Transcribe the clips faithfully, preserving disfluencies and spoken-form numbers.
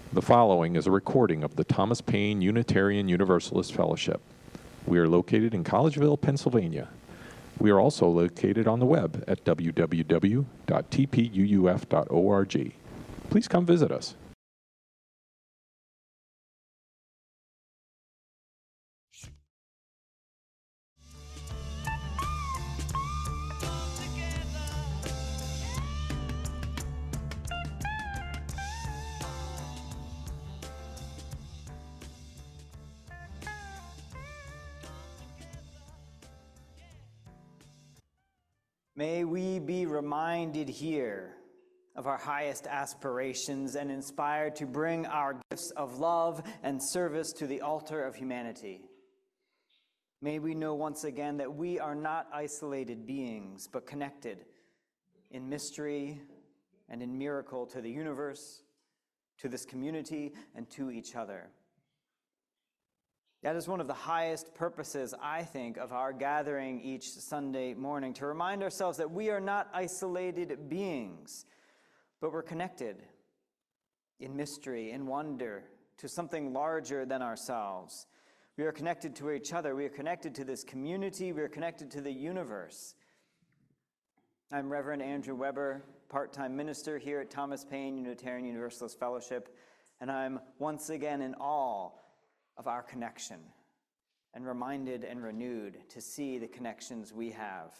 The following is a recording of the Thomas Paine Unitarian Universalist Fellowship. We are located in Collegeville, Pennsylvania. We are also located on the web at w w w dot t p u u f dot org. Please come visit us. May we be reminded here of our highest aspirations and inspired to bring our gifts of love and service to the altar of humanity. May we know once again that we are not isolated beings, but connected in mystery and in miracle to the universe, to this community, and to each other. That is one of the highest purposes, I think, of our gathering each Sunday morning, to remind ourselves that we are not isolated beings, but we're connected in mystery, in wonder, to something larger than ourselves. We are connected to each other. We are connected to this community. We are connected to the universe. I'm Reverend Andrew Weber, part-time minister here at Thomas Paine Unitarian Universalist Fellowship, and I'm once again in awe of our connection, and reminded and renewed to see the connections we have.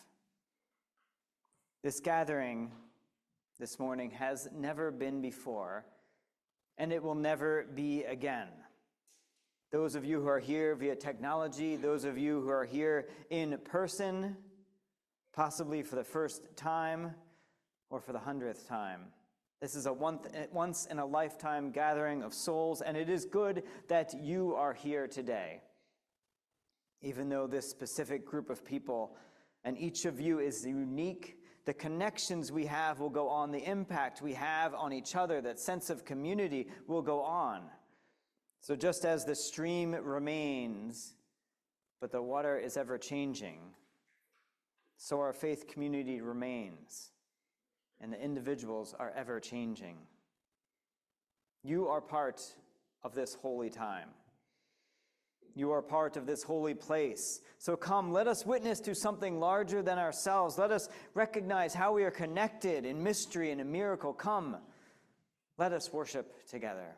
This gathering this morning has never been before, and it will never be again. Those of you who are here via technology, those of you who are here in person, possibly for the first time or for the hundredth time. This is a once-in-a-lifetime gathering of souls, and it is good that you are here today. Even though this specific group of people and each of you is unique, the connections we have will go on, the impact we have on each other, that sense of community will go on. So just as the stream remains, but the water is ever changing, so our faith community remains, and the individuals are ever changing. You are part of this holy time. You are part of this holy place. So come, let us witness to something larger than ourselves. Let us recognize how we are connected in mystery and in miracle. Come, let us worship together.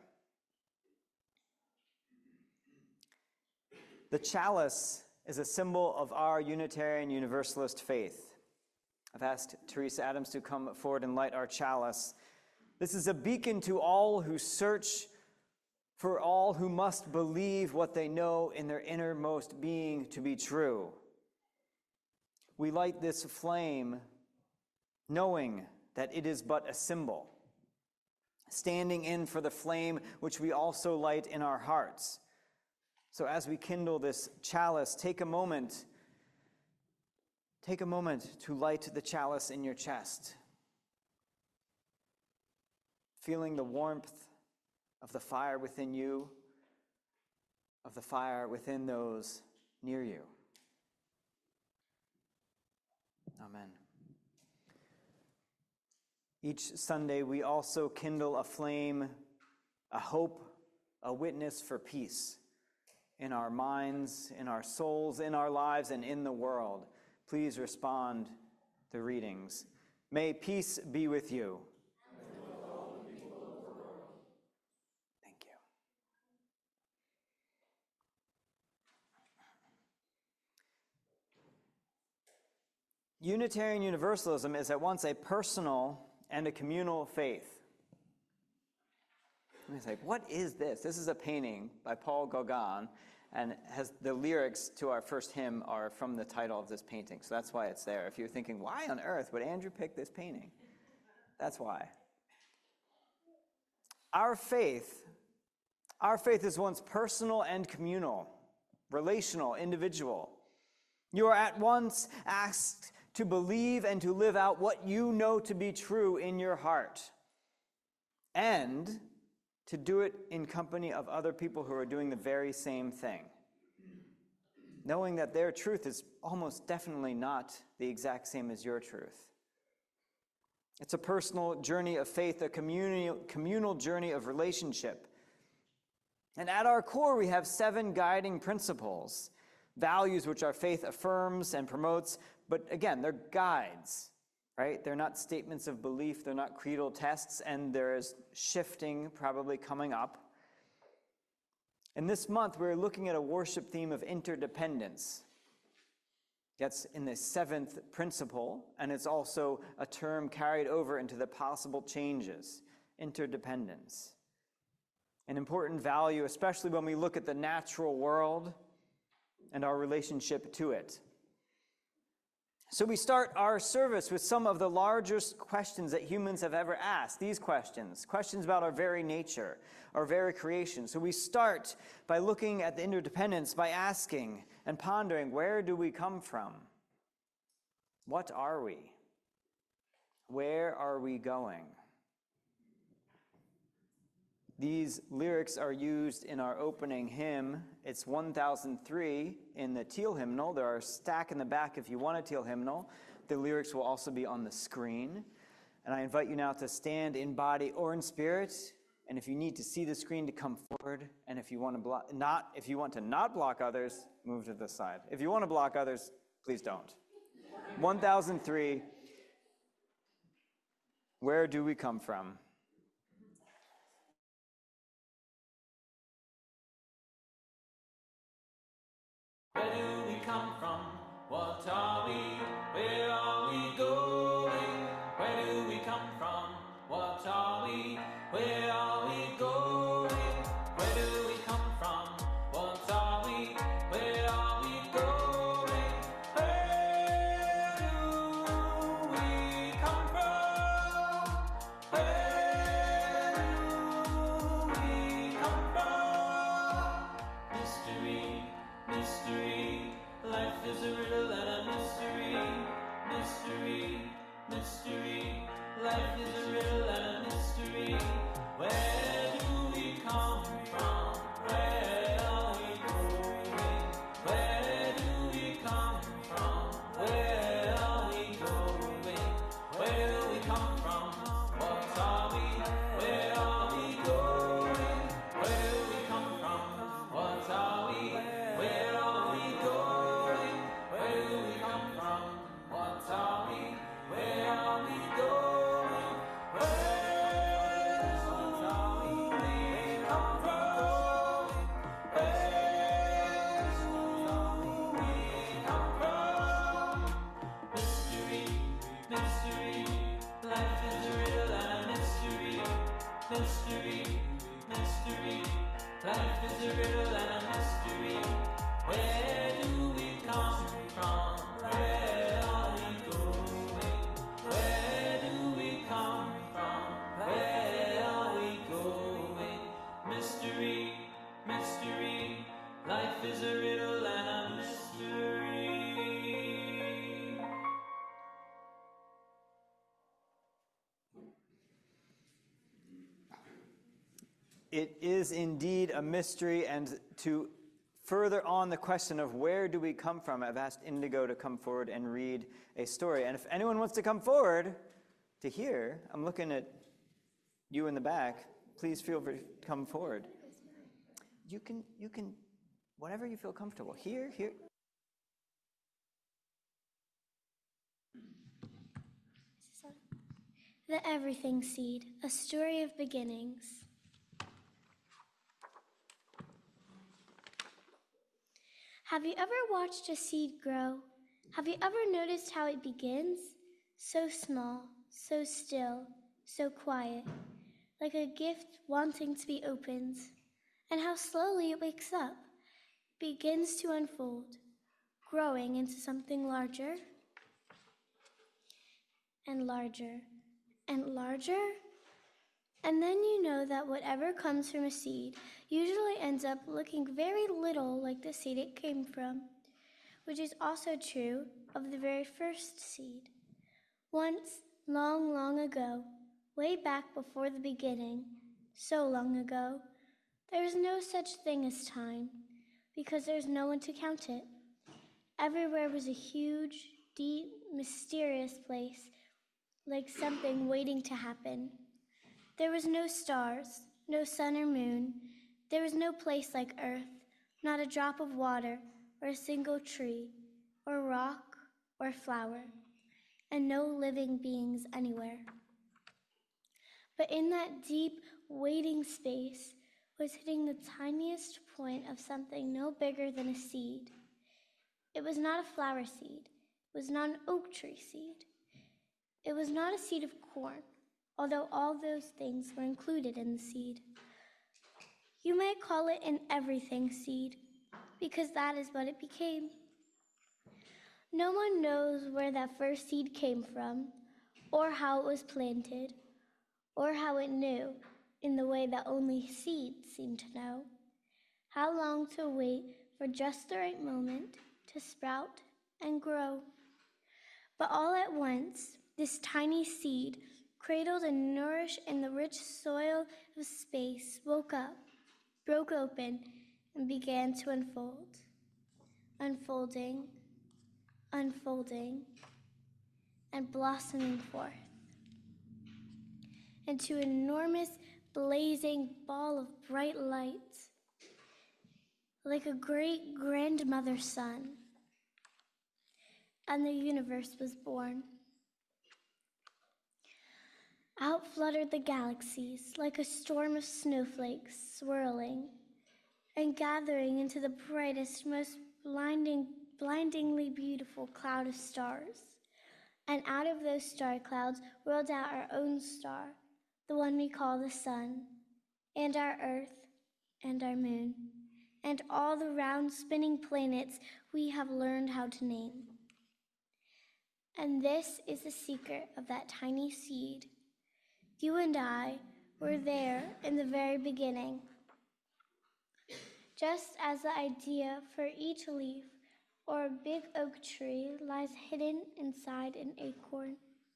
The chalice is a symbol of our Unitarian Universalist faith. I've asked Teresa Adams to come forward and light our chalice. This is a beacon to all who search, for all who must believe what they know in their innermost being to be true. We light this flame knowing that it is but a symbol, standing in for the flame which we also light in our hearts. So as we kindle this chalice, take a moment Take a moment to light the chalice in your chest, feeling the warmth of the fire within you, of the fire within those near you. Amen. Each Sunday, we also kindle a flame, a hope, a witness for peace in our minds, in our souls, in our lives, and in the world. Please respond to readings. May peace be with you. And with all the people of the world. Thank you. Unitarian Universalism is at once a personal and a communal faith. And it's like, what is this? This is a painting by Paul Gauguin, and has the lyrics to our first hymn are from the title of this painting. So that's why it's there. If you're thinking, why on earth would Andrew pick this painting? That's why. Our faith, our faith is once personal and communal, relational, individual. You are at once asked to believe and to live out what you know to be true in your heart, and to do it in company of other people who are doing the very same thing, knowing that their truth is almost definitely not the exact same as your truth. It's a personal journey of faith, a communal, communal journey of relationship. And at our core, we have seven guiding principles, values which our faith affirms and promotes, but again, they're guides, right? They're not statements of belief, they're not creedal tests, and there is shifting probably coming up. And this month, we're looking at a worship theme of interdependence. That's in the seventh principle, and it's also a term carried over into the possible changes, interdependence. An important value, especially when we look at the natural world and our relationship to it. So we start our service with some of the largest questions that humans have ever asked. These questions, questions about our very nature, our very creation. So we start by looking at the interdependence, by asking and pondering, where do we come from? What are we? Where are we going? These lyrics are used in our opening hymn. It's one thousand three in the teal hymnal. There are a stack in the back if you want a teal hymnal. The lyrics will also be on the screen. And I invite you now to stand in body or in spirit. And if you need to see the screen, to come forward. And if you want to block, not, if you want to not block others, move to the side. If you want to block others, please don't. one thousand three. Where do we come from? Where do we come from? What are we? Where are we going? Where do we come from? What are we? Where are we going? Where do we come from? What are we? Where are we going? Where do we come from? Where do we come from? Mystery. Mystery, life is a riddle and a mystery. Mystery, mystery, life is a riddle and a mystery. Where do we come from? Where are we going? Where do we come from? Where are we going? Where do we come from? What are we? Where are we going? Where do we come from? What are we? Where are we going? Where do we come from? What are we? Where are we going? Where do we come from? Where do we come from? Mystery, mystery, life is a riddle and a mystery. Mystery, mystery, life is a riddle and a mystery. Where do we come from? Where are we going? Where do we come from? Where are we going? Mystery, mystery, life is a riddle and a mystery. It is indeed a mystery, and to further on the question of where do we come from, I've asked Indigo to come forward and read a story. And if anyone wants to come forward to hear, I'm looking at you in the back, please feel free to come forward. You can, you can, whatever you feel comfortable. Here, here. The Everything Seed, a story of beginnings. Have you ever watched a seed grow? Have you ever noticed how it begins? So small, so still, so quiet, like a gift wanting to be opened. And how slowly it wakes up, begins to unfold, growing into something larger and larger and larger. And then you know that whatever comes from a seed usually ends up looking very little like the seed it came from, which is also true of the very first seed. Once, long, long ago, way back before the beginning, so long ago, there is no such thing as time, because there's no one to count it. Everywhere was a huge, deep, mysterious place, like something waiting to happen. There was no stars, no sun or moon. There was no place like Earth, not a drop of water, or a single tree, or rock, or flower, and no living beings anywhere. But in that deep, waiting space was hitting the tiniest point of something no bigger than a seed. It was not a flower seed. It was not an oak tree seed. It was not a seed of corn, although all those things were included in the seed. You might call it an everything seed, because that is what it became. No one knows where that first seed came from, or how it was planted, or how it knew, in the way that only seeds seem to know, how long to wait for just the right moment to sprout and grow. But all at once, this tiny seed, cradled and nourished in the rich soil of space, woke up, broke open, and began to unfold. Unfolding, unfolding, and blossoming forth into an enormous, blazing ball of bright light, like a great grandmother sun. And the universe was born. Out fluttered the galaxies like a storm of snowflakes, swirling and gathering into the brightest, most blinding, blindingly beautiful cloud of stars. And out of those star clouds rolled out our own star, the one we call the sun, and our earth, and our moon, and all the round spinning planets we have learned how to name. And this is the secret of that tiny seed. You and I were there in the very beginning. Just as the idea for each leaf or a big oak tree lies hidden inside an acorn.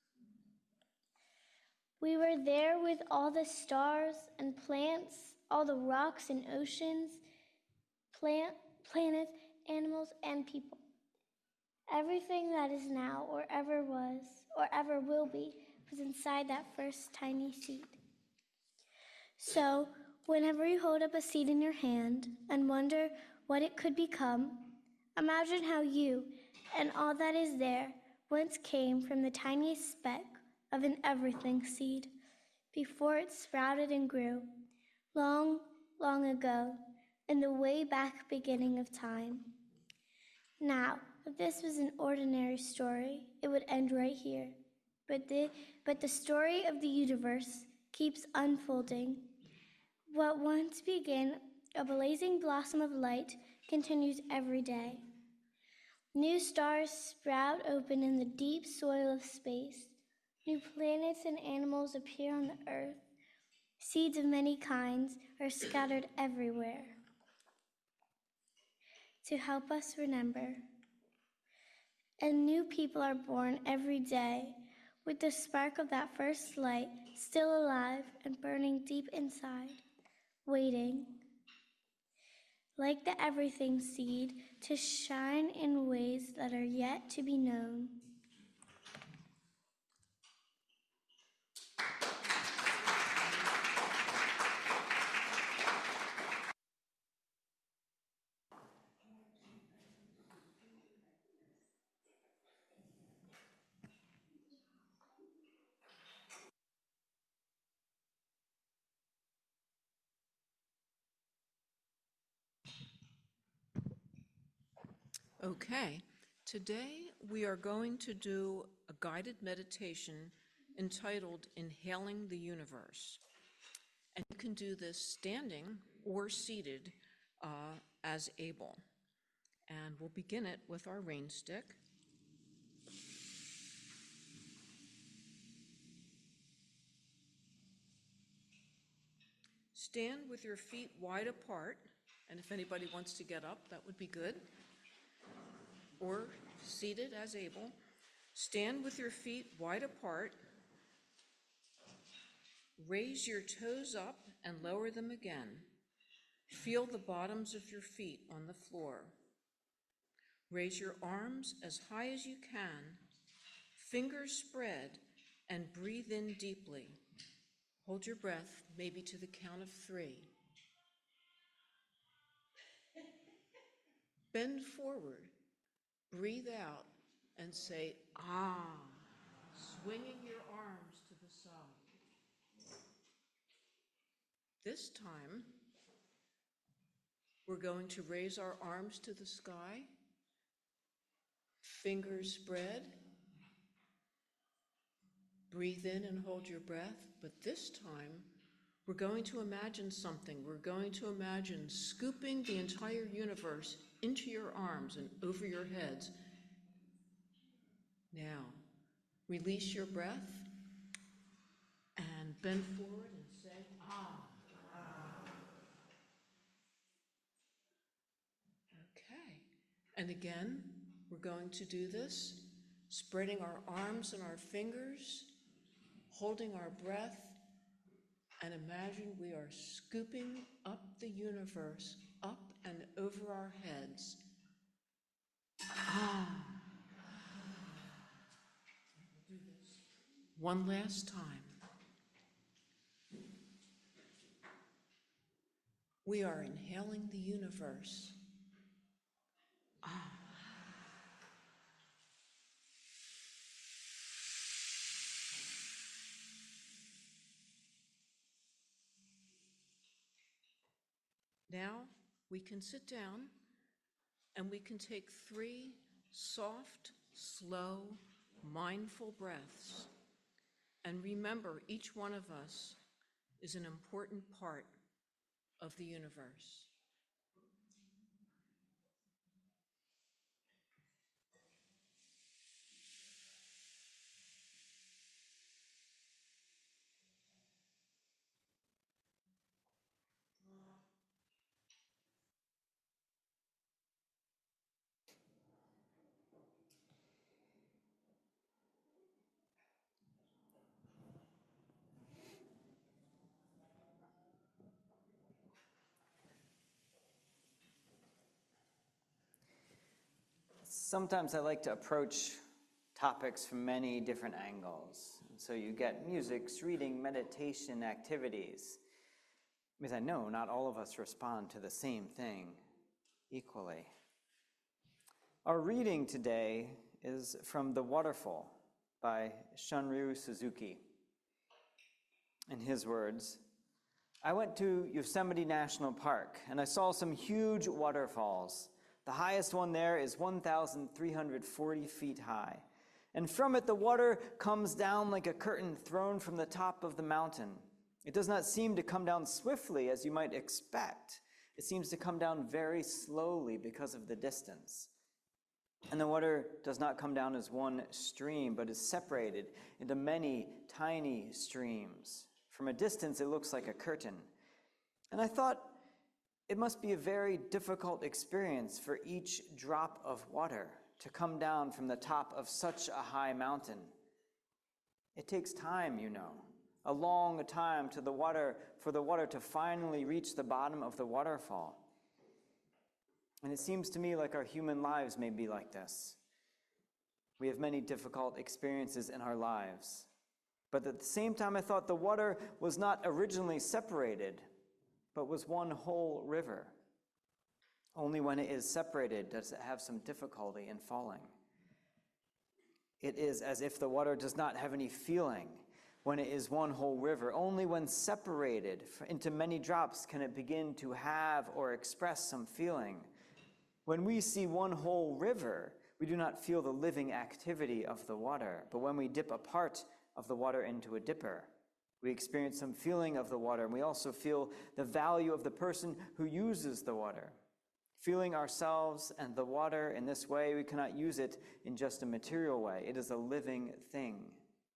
We were there with all the stars and plants, all the rocks and oceans, plant, planets, animals, and people. Everything that is now or ever was or ever will be was inside that first tiny seed. So, whenever you hold up a seed in your hand and wonder what it could become, imagine how you and all that is there once came from the tiniest speck of an everything seed before it sprouted and grew, long, long ago, in the way back beginning of time. Now, if this was an ordinary story, it would end right here. But the, but the story of the universe keeps unfolding. What once began a blazing blossom of light continues every day. New stars sprout open in the deep soil of space. New planets and animals appear on the earth. Seeds of many kinds are scattered everywhere to help us remember. And new people are born every day with the spark of that first light still alive and burning deep inside, waiting, like the everything seed, to shine in ways that are yet to be known. Okay, today we are going to do a guided meditation entitled Inhaling the Universe. And you can do this standing or seated uh, as able. And we'll begin it with our rain stick. Stand with your feet wide apart, and if anybody wants to get up, that would be good. Or seated as able. Stand with your feet wide apart. Raise your toes up and lower them again. Feel the bottoms of your feet on the floor. Raise your arms as high as you can. Fingers spread and breathe in deeply. Hold your breath, maybe to the count of three. Bend forward, breathe out, and say, ah, swinging your arms to the side. This time, we're going to raise our arms to the sky, fingers spread, breathe in and hold your breath, but this time, we're going to imagine something. We're going to imagine scooping the entire universe into your arms and over your heads. Now, release your breath and bend forward and say, ah. Okay. And again, we're going to do this, spreading our arms and our fingers, holding our breath, and imagine we are scooping up the universe, up and over our heads. Ah. Do this one last time. We are inhaling the universe. Ah. Now we can sit down and we can take three soft, slow, mindful breaths. And remember, each one of us is an important part of the universe. Sometimes I like to approach topics from many different angles. So you get musics, reading, meditation, activities. Because I know not all of us respond to the same thing equally. Our reading today is from The Waterfall by Shunryu Suzuki. In his words, I went to Yosemite National Park and I saw some huge waterfalls. The highest one there is one thousand three hundred forty feet high. And from it, the water comes down like a curtain thrown from the top of the mountain. It does not seem to come down swiftly as you might expect. It seems to come down very slowly because of the distance. And the water does not come down as one stream, but is separated into many tiny streams. From a distance, it looks like a curtain. And I thought, it must be a very difficult experience for each drop of water to come down from the top of such a high mountain. It takes time, you know, a long time to the water for the water to finally reach the bottom of the waterfall. And it seems to me like our human lives may be like this. We have many difficult experiences in our lives. But at the same time, I thought the water was not originally separated, but was one whole river. Only when it is separated does it have some difficulty in falling. It is as if the water does not have any feeling when it is one whole river. Only when separated into many drops can it begin to have or express some feeling. When we see one whole river, we do not feel the living activity of the water, but when we dip a part of the water into a dipper, we experience some feeling of the water, and we also feel the value of the person who uses the water. Feeling ourselves and the water in this way, we cannot use it in just a material way. It is a living thing.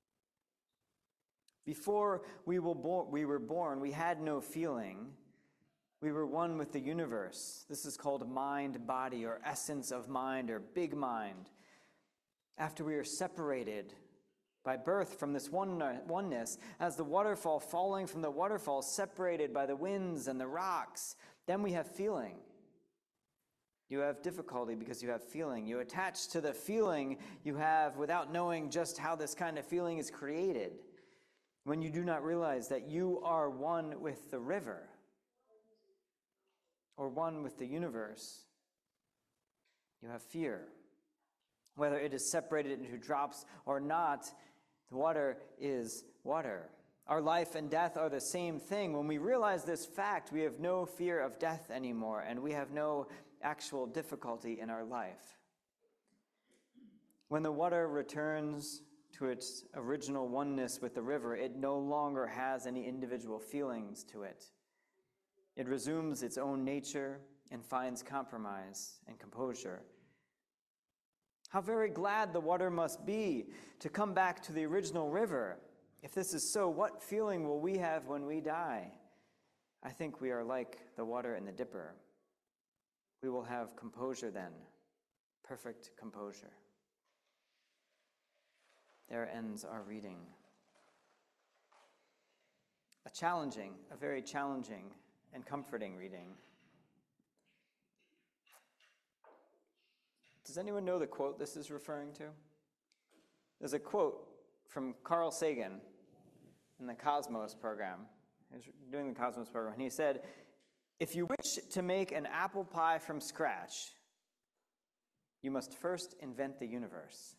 Before we were born, we were born, we had no feeling. We were one with the universe. This is called mind, body, or essence of mind, or big mind. After we are separated by birth from this one, oneness, as the waterfall falling from the waterfall, separated by the winds and the rocks, then we have feeling. You have difficulty because you have feeling. You attach to the feeling you have without knowing just how this kind of feeling is created. When you do not realize that you are one with the river or one with the universe. you have fear. Whether it is separated into drops or not, the water is water. Our life and death are the same thing. When we realize this fact, we have no fear of death anymore, and we have no actual difficulty in our life. When the water returns to its original oneness with the river, it no longer has any individual feelings to it. It resumes its own nature and finds compromise and composure. How very glad the water must be to come back to the original river. If this is so, what feeling will we have when we die? I think we are like the water in the dipper. We will have composure then, perfect composure. There ends our reading. A challenging, a very challenging and comforting reading. Does anyone know the quote this is referring to? There's a quote from Carl Sagan in the Cosmos program. He was doing the Cosmos program, and he said, "If you wish to make an apple pie from scratch, you must first invent the universe."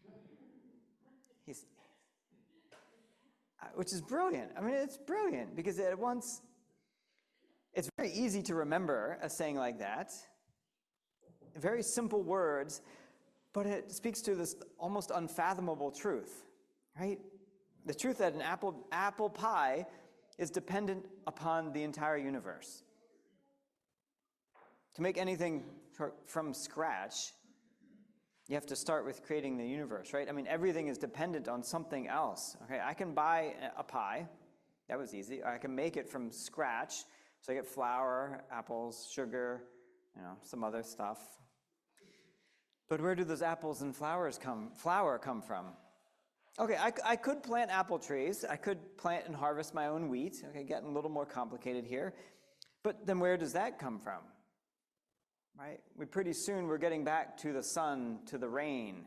He's, which is brilliant. I mean, it's brilliant because at once, it's very easy to remember a saying like that. Very simple words, but it speaks to this almost unfathomable truth, right? The truth that an apple, apple pie is dependent upon the entire universe. To make anything from scratch, you have to start with creating the universe, right? I mean, everything is dependent on something else. Okay, I can buy a pie. That was easy. I can make it from scratch. So I get flour, apples, sugar, you know, some other stuff. But where do those apples and flowers come, flour come from? Okay, I, I could plant apple trees. I could plant and harvest my own wheat. Okay, getting a little more complicated here. But then where does that come from? Right? We pretty soon we're getting back to the sun, to the rain,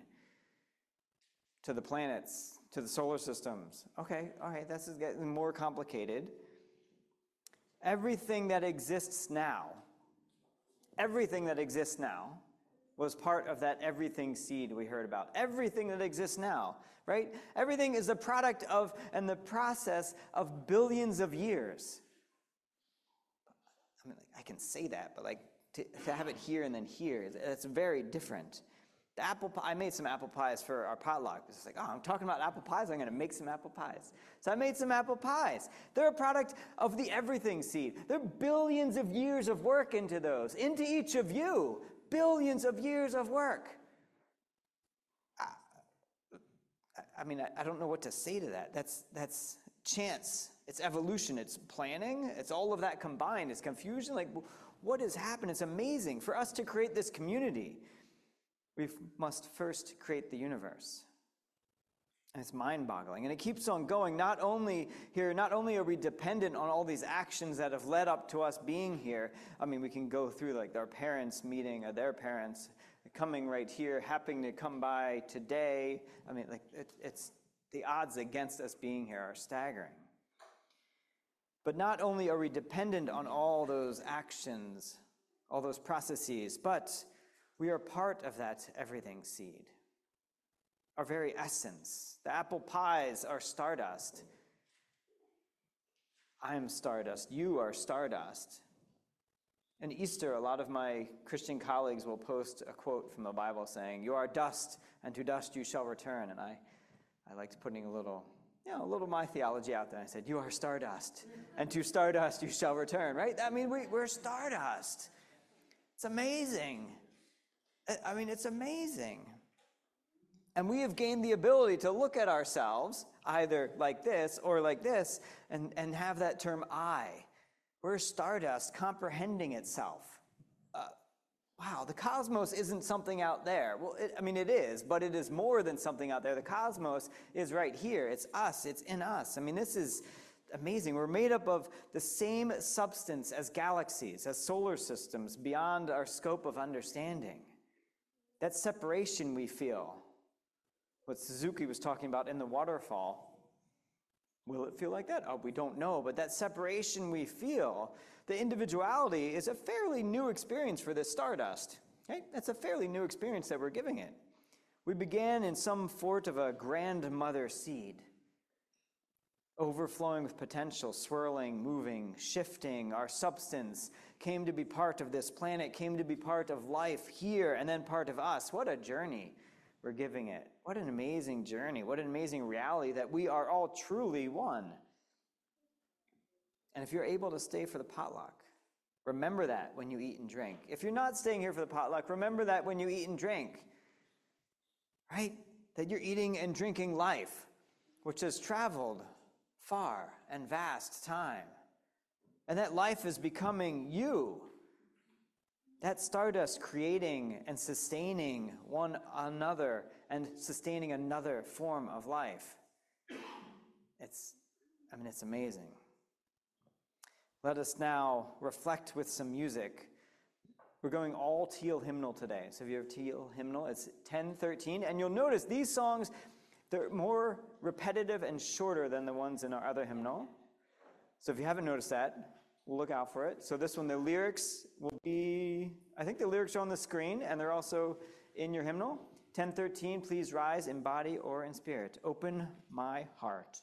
to the planets, to the solar systems. Okay, all right, this is getting more complicated. Everything that exists now, everything that exists now was part of that everything seed we heard about. Everything that exists now, right? Everything is a product of and the process of billions of years. I mean, like, I can say that, but like to, to have it here and then here, it's very different. The apple pie, I made some apple pies for our potluck. It's like, oh, I'm talking about apple pies, I'm gonna make some apple pies. So I made some apple pies. They're a product of the everything seed. There are billions of years of work into those, into each of you. Billions of years of work. I, I mean, I, I don't know what to say to that. That's, that's chance. It's evolution. It's planning. It's all of that combined. It's confusion. Like, what has happened? It's amazing. For us to create this community, we must first create the universe. And it's mind-boggling. And it keeps on going. Not only here, not only are we dependent on all these actions that have led up to us being here. I mean, we can go through like our parents meeting or their parents coming right here, happening to come by today. I mean, like it, it's the odds against us being here are staggering. But not only are we dependent on all those actions, all those processes, but we are part of that everything seed. Our very essence. The apple pies are stardust. I am stardust. You are stardust. In Easter, a lot of my Christian colleagues will post a quote from the Bible saying, "You are dust, and to dust you shall return." And I, I liked putting a little, you know, a little my theology out there. I said, "You are stardust, and to stardust you shall return." Right? I mean, we, we're stardust. It's amazing. I mean, it's amazing. And we have gained the ability to look at ourselves, either like this or like this, and, and have that term I. We're stardust comprehending itself. Uh, wow, the cosmos isn't something out there. Well, it, I mean, it is, but it is more than something out there. The cosmos is right here. It's us. It's in us. I mean, this is amazing. We're made up of the same substance as galaxies, as solar systems, beyond our scope of understanding. That separation we feel, what Suzuki was talking about in the waterfall, will it feel like that? Oh, we don't know, but that separation we feel, the individuality is a fairly new experience for this stardust. Okay? That's a fairly new experience that we're giving it. We began in some fort of a grandmother seed, overflowing with potential, swirling, moving, shifting. Our substance came to be part of this planet, came to be part of life here, and then part of us. What a journey we're giving it. What an amazing journey. What an amazing reality that we are all truly one. And if you're able to stay for the potluck, remember that when you eat and drink. If you're not staying here for the potluck, remember that when you eat and drink. Right? That you're eating and drinking life, which has traveled far and vast time. And that life is becoming you. That stardust creating and sustaining one another and sustaining another form of life. It's, I mean, it's amazing. Let us now reflect with some music. We're going all teal hymnal today. So if you have teal hymnal, it's ten thirteen. And you'll notice these songs, they're more repetitive and shorter than the ones in our other hymnal. So if you haven't noticed that, we'll look out for it. So this one, the lyrics will be, I think the lyrics are on the screen, and they're also in your hymnal. ten thirteen, please rise in body or in spirit. Open my heart.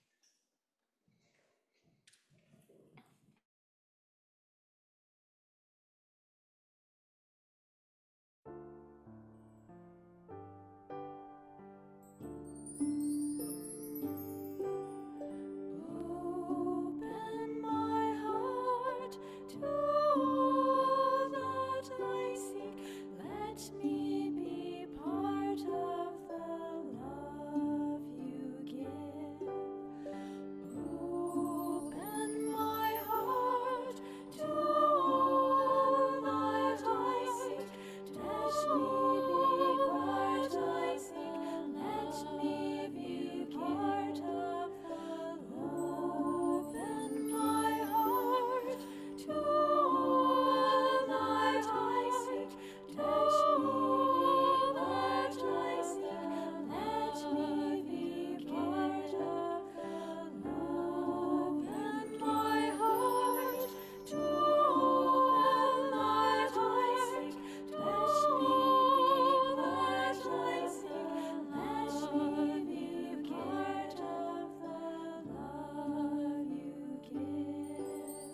Open my heart to all that I seek. Let me be part of the love you give. Open my heart to all that I seek. Let me be part I seek. Let me be part of the love. Open my heart to all that I seek. Let me be part I seek. Let me be part of the love. Open my heart to all that I seek. Let me be part I seek. Let me be part of the love you give.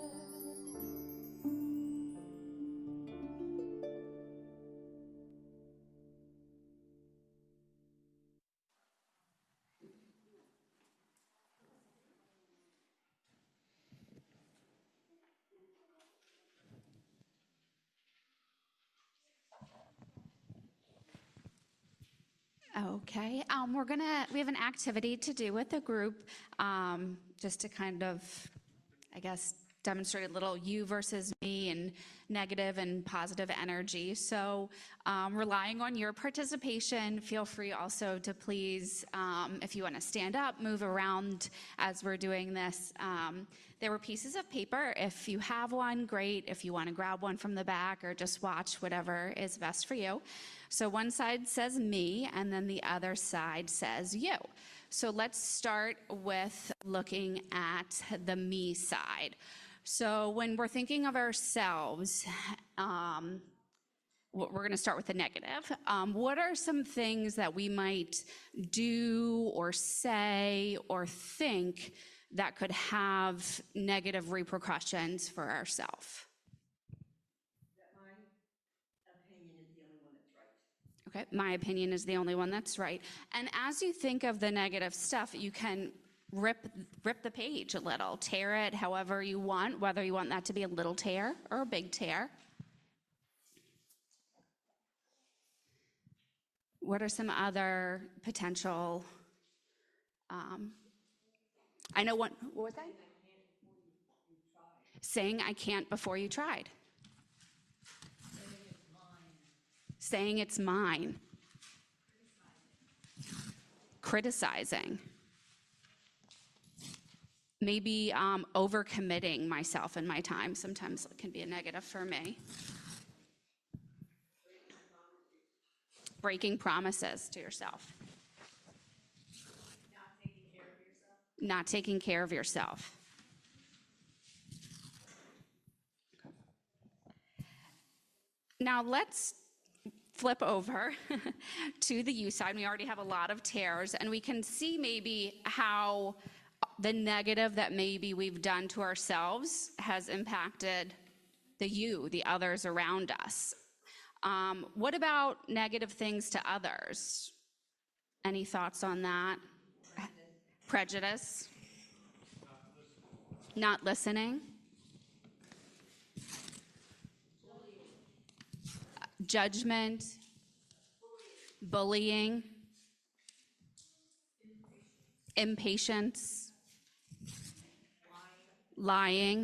Okay, um, we're gonna, we have an activity to do with the group, um, just to kind of, I guess, demonstrate a little you versus me and negative and positive energy. So um, relying on your participation, feel free also to please, um, if you want to stand up, move around as we're doing this. Um, there were pieces of paper. If you have one, great. If you want to grab one from the back or just watch, whatever is best for you. So one side says me, and then the other side says you. So let's start with looking at the me side. So when we're thinking of ourselves, um, we're going to start with the negative. Um, what are some things that we might do or say or think that could have negative repercussions for ourselves? Okay, my opinion is the only one that's right. And as you think of the negative stuff, you can rip rip the page a little, tear it however you want, whether you want that to be a little tear or a big tear. What are some other potential, um, I know what, what was that? Saying I can't before you tried. Saying it's mine. Criticizing. Maybe um, overcommitting myself and my time. Sometimes it can be a negative for me. Breaking promises to yourself. Not taking care of yourself. Not taking care of yourself. Now let's flip over to the U side. We already have a lot of tears, and we can see maybe how the negative that maybe we've done to ourselves has impacted the you, the others around us. Um, what about negative things to others? Any thoughts on that? Prejudice. Not listening. Judgment. Bullying. Impatience. Lying.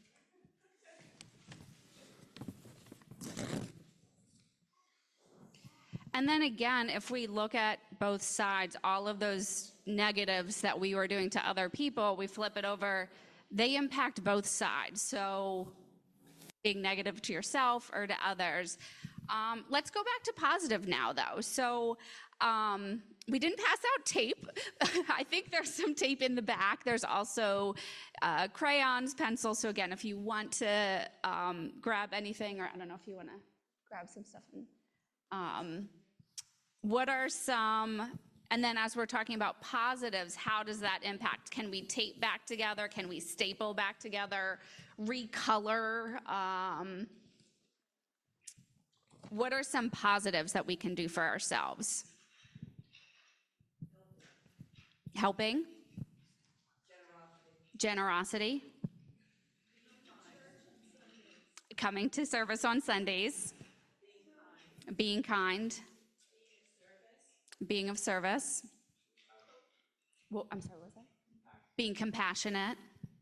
And then again, if we look at both sides, all of those negatives that we were doing to other people, we flip it over, they impact both sides. So being negative to yourself or to others. Um, let's go back to positive now, though. So um, we didn't pass out tape. I think there's some tape in the back. There's also uh, crayons, pencils. So again, if you want to um, grab anything, or I don't know if you want to grab some stuff. And, um, what are some, and then as we're talking about positives, how does that impact? Can we tape back together? Can we staple back together? Recolor? Um, what are some positives that we can do for ourselves? Helping? Generosity. Generosity. Coming to service on Sundays. Being kind. Being of service. Well, I'm sorry, what was that? Being compassionate.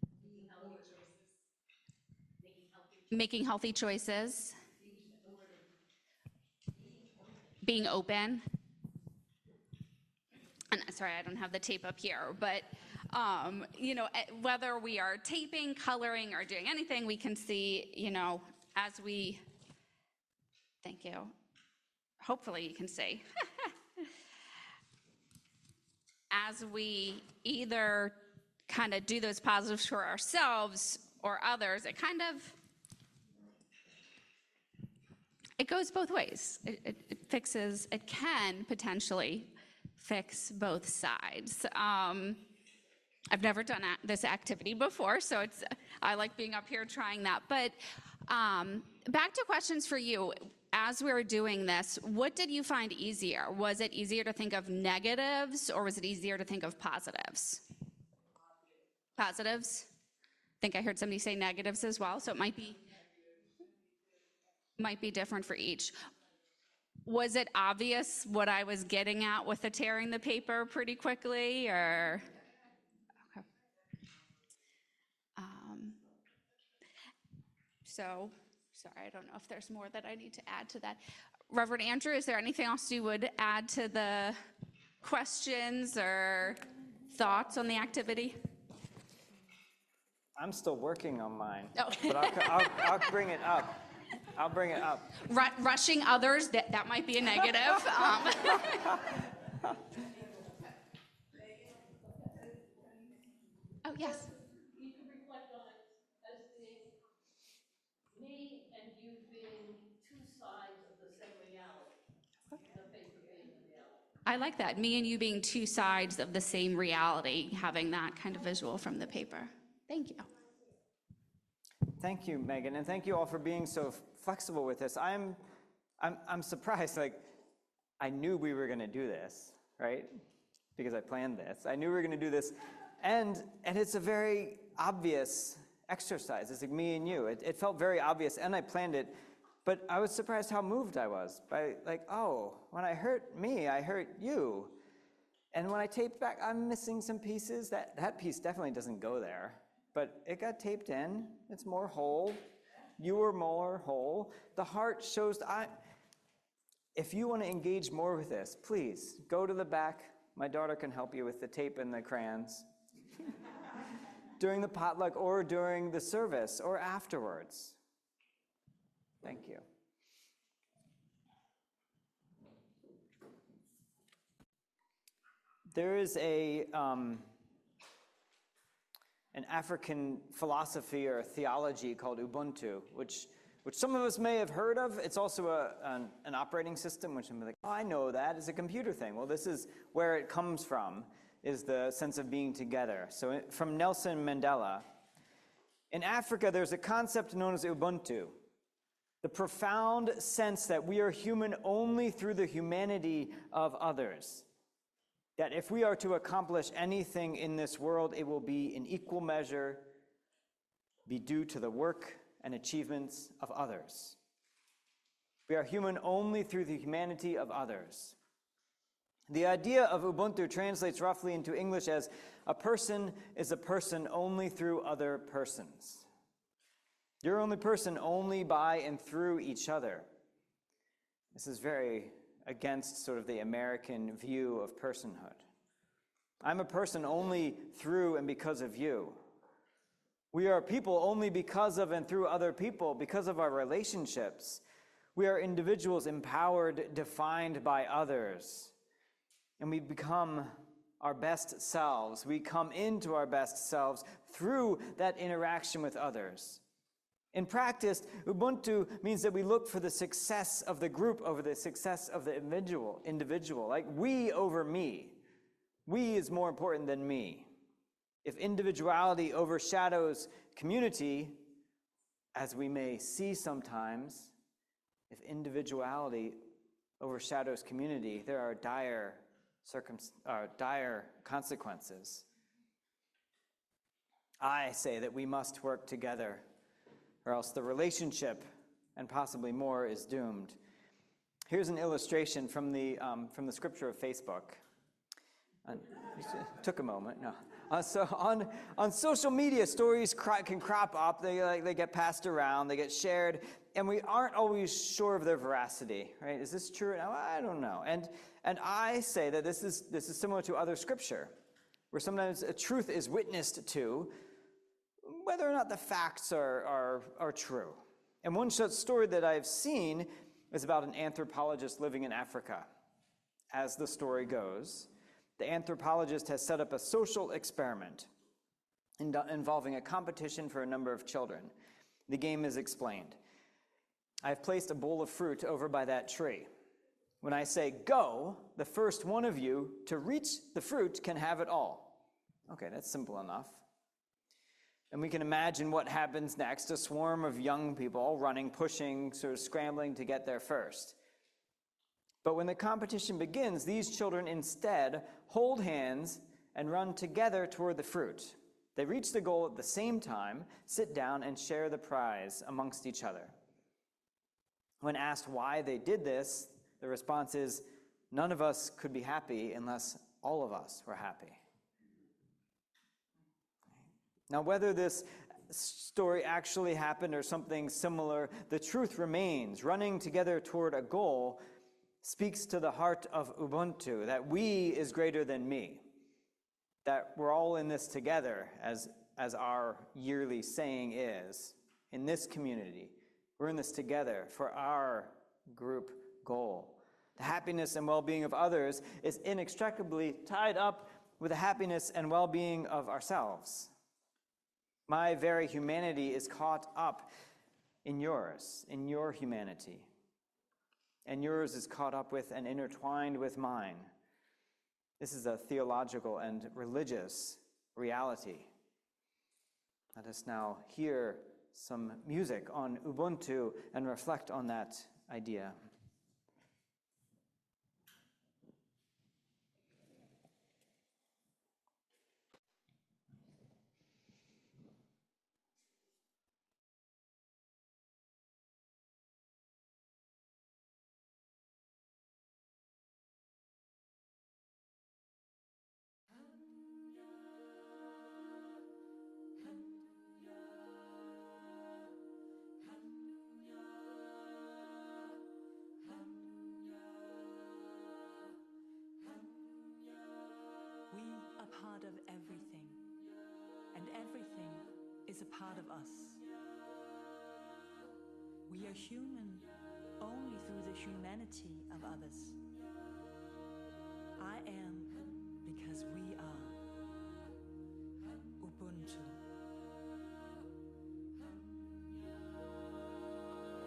Making healthy choices. Being open. And sorry, I don't have the tape up here, but um, you know, whether we are taping, coloring, or doing anything, we can see, you know, as we, thank you. Hopefully you can see. As we either kind of do those positives for ourselves or others, it kind of, it goes both ways. It, it, it fixes, it can potentially fix both sides. Um, I've never done a- this activity before, so it's, I like being up here trying that. But um, back to questions for you. As we were doing this, what did you find easier? Was it easier to think of negatives, or was it easier to think of positives? Positives? I think I heard somebody say negatives as well, so it might be, might be different for each. Was it obvious what I was getting at with the tearing the paper pretty quickly, or? Okay. Um, so. Sorry, I don't know if there's more that I need to add to that. Reverend Andrew, is there anything else you would add to the questions or thoughts on the activity? I'm still working on mine, Oh. but I'll, I'll, I'll bring it up. I'll bring it up. Ru- rushing others, that, that might be a negative. um, oh, yes. You can reflect on it as being me and you being two sides of the same reality, the paper being the reality. I like that. Me and you being two sides of the same reality, having that kind of visual from the paper. Thank you. Thank you, Megan, and thank you all for being so flexible with this. I'm, I'm, I'm surprised. Like, I knew we were going to do this, right? Because I planned this. I knew we were going to do this, and and it's a very obvious exercise. It's like me and you. It, it felt very obvious, and I planned it. But I was surprised how moved I was by, like, oh, when I hurt me, I hurt you. And when I taped back, I'm missing some pieces. That that piece definitely doesn't go there. But it got taped in. It's more whole. You were more whole. The heart shows, I, if you want to engage more with this, please go to the back. My daughter can help you with the tape and the crayons. During the potluck or during the service or afterwards. Thank you. There is a um, an African philosophy or theology called Ubuntu, which which some of us may have heard of. It's also a, an, an operating system, which I'm like, oh, I know that. It's a computer thing. Well, this is where it comes from, is the sense of being together. So it, from Nelson Mandela, in Africa, there's a concept known as Ubuntu, the profound sense that we are human only through the humanity of others. That if we are to accomplish anything in this world, it will be in equal measure be due to the work and achievements of others. We are human only through the humanity of others. The idea of Ubuntu translates roughly into English as a person is a person only through other persons. You're only person only by and through each other. This is very against sort of the American view of personhood. I'm a person only through and because of you. We are people only because of and through other people, because of our relationships. We are individuals empowered, defined by others. And we become our best selves. We come into our best selves through that interaction with others. In practice, Ubuntu means that we look for the success of the group over the success of the individual, individual, like we over me. We is more important than me. If individuality overshadows community, as we may see sometimes, if individuality overshadows community, there are dire, circum- uh, dire consequences. I say that we must work together, or else the relationship, and possibly more, is doomed. Here's an illustration from the, um, from the scripture of Facebook. Uh, it took a moment, no. Uh, so on, on social media, stories cro- can crop up, they, like, they get passed around, they get shared, and we aren't always sure of their veracity, right? Is this true? No, I don't know. And, and I say that this is, this is similar to other scripture, where sometimes a truth is witnessed to, whether or not the facts are, are, are true. And one such story that I've seen is about an anthropologist living in Africa. As the story goes, the anthropologist has set up a social experiment in, involving a competition for a number of children. The game is explained. I've placed a bowl of fruit over by that tree. When I say go, the first one of you to reach the fruit can have it all. Okay, that's simple enough. And we can imagine what happens next, a swarm of young people all running, pushing, sort of scrambling to get there first. But when the competition begins, these children instead hold hands and run together toward the fruit. They reach the goal at the same time, sit down, and share the prize amongst each other. When asked why they did this, the response is, none of us could be happy unless all of us were happy. Now, whether this story actually happened or something similar, the truth remains. Running together toward a goal speaks to the heart of Ubuntu, that we is greater than me, that we're all in this together, as, as our yearly saying is. In this community, we're in this together for our group goal. The happiness and well-being of others is inextricably tied up with the happiness and well-being of ourselves. My very humanity is caught up in yours, in your humanity. And yours is caught up with and intertwined with mine. This is a theological and religious reality. Let us now hear some music on Ubuntu and reflect on that idea. We are part of everything, and everything is a part of us. We are human only through the humanity of others. I am because we are. Ubuntu.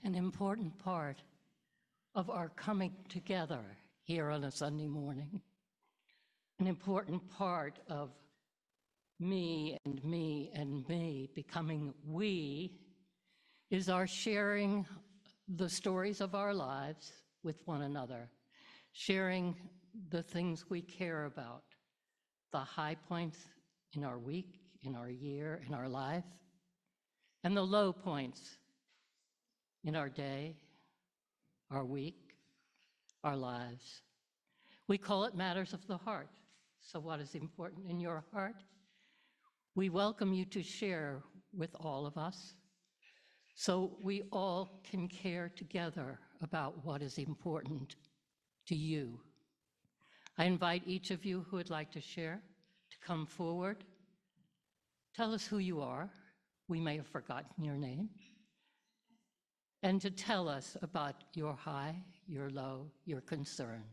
an important part of our coming together here on a Sunday morning. An important part of me and me and me becoming we is our sharing the stories of our lives with one another, sharing the things we care about, the high points in our week, in our year, in our life, and the low points in our day, our week, our lives. We call it matters of the heart. So what is important in your heart? We welcome you to share with all of us so we all can care together about what is important to you. I invite each of you who would like to share to come forward. Tell us who you are. We may have forgotten your name. And to tell us about your high, your low, your concern.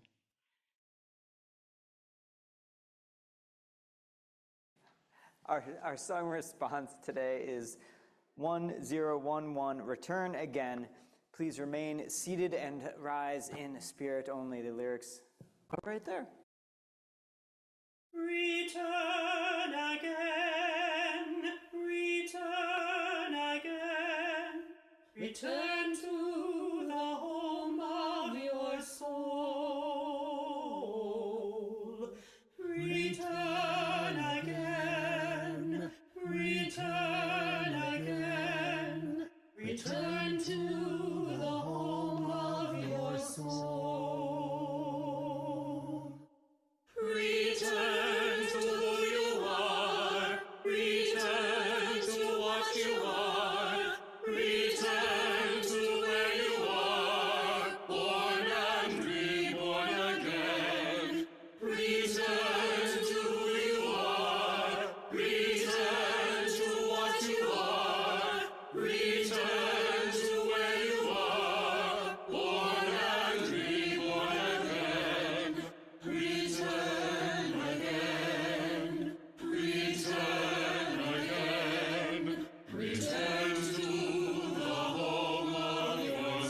Our, our song response today is one zero one one, Return Again. Please remain seated and rise in spirit only. The lyrics are right there. Return again, return again, return to the home of your soul. Return again, return again, return to the home of your soul. Return to who you are, return to what you are, return to where you are, born and reborn again. Return to who you are, return to what you are, return to where you are, born and reborn again. Return again, return again, return to the home of your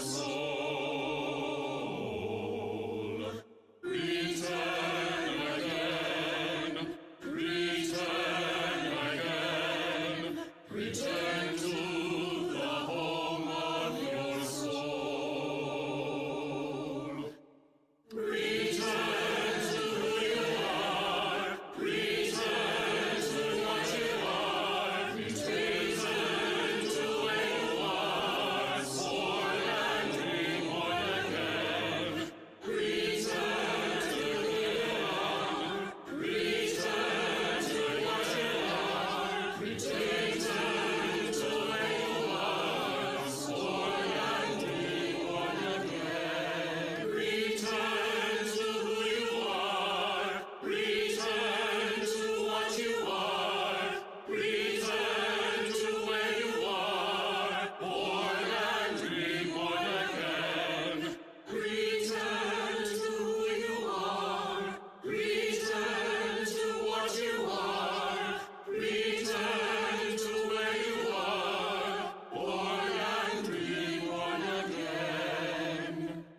soul. Return again, return again, return to the home of your soul. Return to who you are, return to what you are, return to where you are, born and reborn again. Return to who you are, return to what you are, return to where you are, born and reborn again. Return to who you are, return to what you are, return to where you are, born and reborn again. Return to who you are, return to what you are, return to where you are, born and reborn again.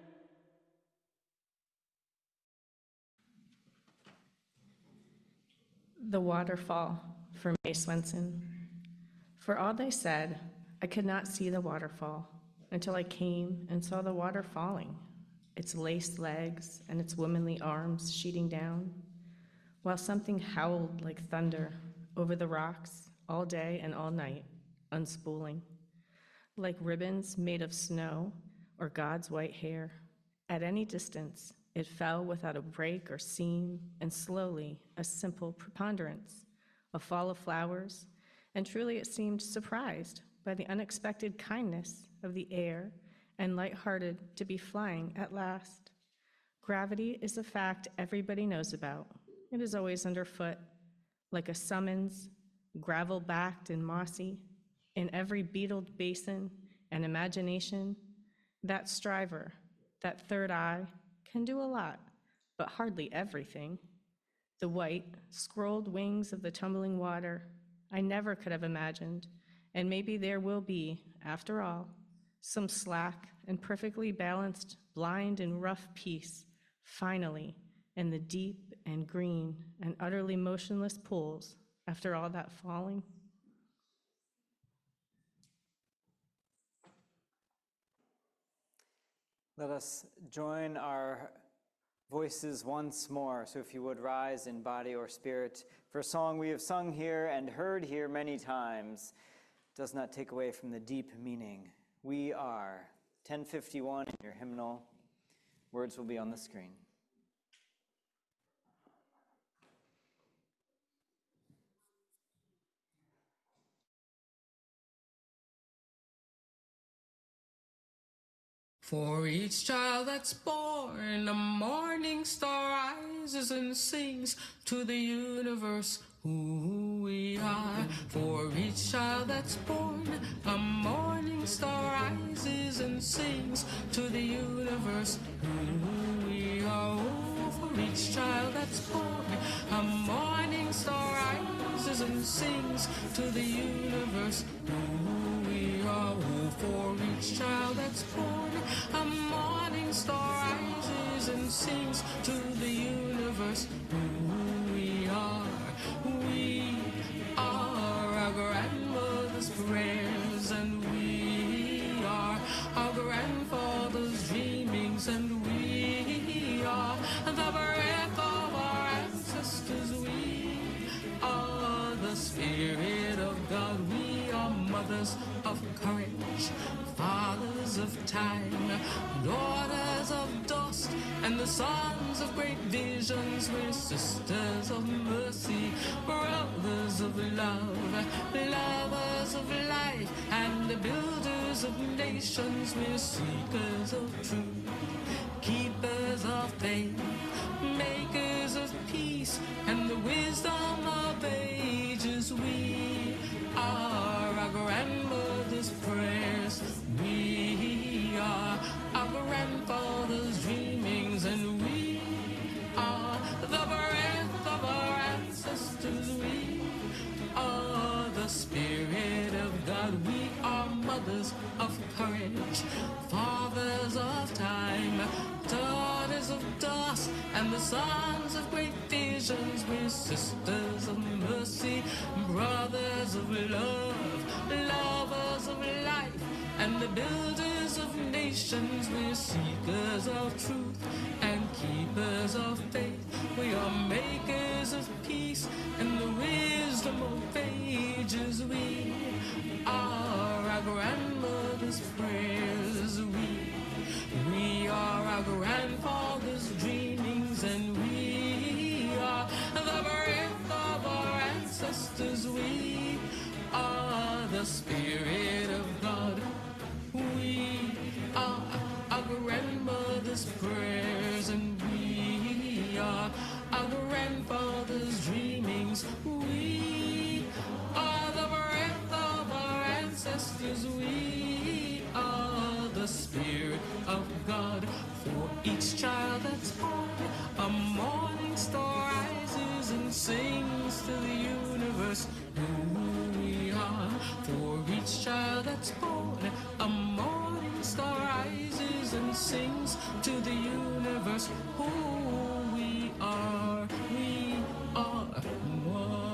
The Waterfall for May Swenson. For all they said, I could not see the waterfall until I came and saw the water falling, its laced legs and its womanly arms sheeting down, while something howled like thunder over the rocks all day and all night, unspooling, like ribbons made of snow or God's white hair. At any distance, it fell without a break or seam, and slowly, a simple preponderance, a fall of flowers, and truly it seemed surprised by the unexpected kindness of the air and light-hearted to be flying at last. Gravity is a fact everybody knows about. It is always underfoot, like a summons, gravel-backed and mossy, in every beetled basin and imagination. That striver, that third eye, can do a lot, but hardly everything. The white, scrolled wings of the tumbling water, I never could have imagined, and maybe there will be, after all, some slack and perfectly balanced, blind and rough peace, finally, in the deep and green and utterly motionless pools after all that falling? Let us join our voices once more. So if you would rise in body or spirit for a song we have sung here and heard here many times, does not take away from the deep meaning. We are. ten fifty-one in your hymnal. Words will be on the screen. For each child that's born, a morning star rises and sings to the universe who we are. For each child that's born, a morning star rises and sings to the universe who we are. Oh, for each child that's born, a morning star rises and sings to the universe who we are. Oh, for each child that's born, a morning star rises and sings to the universe who we are. We are our grandmother's prayers, and we are our grandfather's dreamings, and we are the breath of our ancestors. We are the Spirit of God. We are mothers of courage, fathers of time, daughters of dust, and the sons of great visions. We're sisters of mercy, brothers of love, lovers of life, and the builders of nations. We're seekers of truth, keepers of faith, makers of peace, and the wisdom of ages. We are our grandmother's prayers. We are our grandfather's dreamings, and we are the breath of our ancestors. We are the Spirit of God. We are mothers of courage, fathers of time, daughters of dust, and the sons of great visions. We're sisters of mercy, brothers of love, lovers of life, and the builders of nations. We're seekers of truth and keepers of faith. We are makers of peace and the wisdom of ages. We are our grandmother's prayers. We, we are our grandfather's dreamings, and we are the breath of our ancestors. We are the Spirit of God. We are our grandmother's prayers, and we are our grandfather's dreamings. We are the breath of our ancestors. We are the Spirit of God. For each child that's born, a morning star rises and sings to the universe who we are. For each child that's born, a morning star rises and sings to the universe who we are. We are one.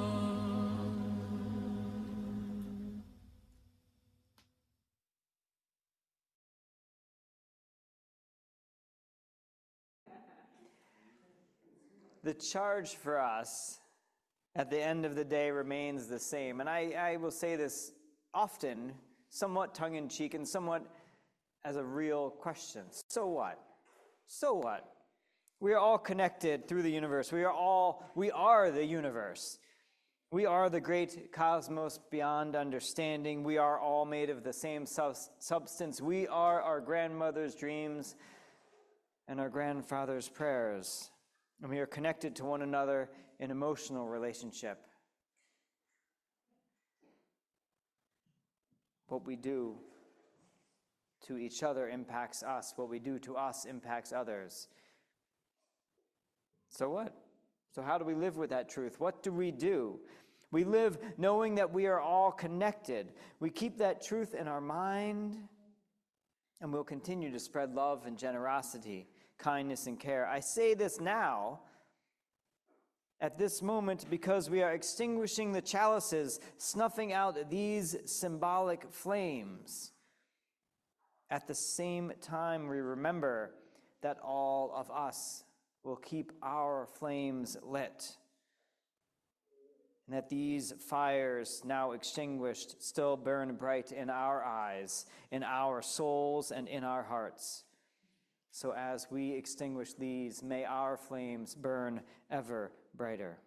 The charge for us at the end of the day remains the same. And I, I will say this often, somewhat tongue-in-cheek and somewhat as a real question. So what? So what? We are all connected through the universe. We are all, we are the universe. We are the great cosmos beyond understanding. We are all made of the same sus- substance. We are our grandmother's dreams and our grandfather's prayers. And we are connected to one another in emotional relationship. What we do to each other impacts us. What we do to us impacts others. So what? So how do we live with that truth? What do we do? We live knowing that we are all connected. We keep that truth in our mind And we'll continue to spread love and generosity, kindness and care. I say this now, at this moment, because we are extinguishing the chalices, snuffing out these symbolic flames. At the same time, we remember that all of us will keep our flames lit, and that these fires, now extinguished, still burn bright in our eyes, in our souls, and in our hearts. So as we extinguish these, may our flames burn ever brighter.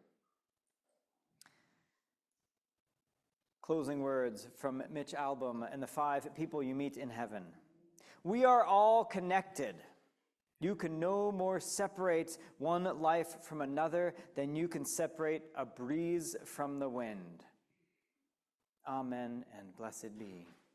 Closing words from Mitch Albom and the five people you meet in heaven. We are all connected. You can no more separate one life from another than you can separate a breeze from the wind. Amen and blessed be.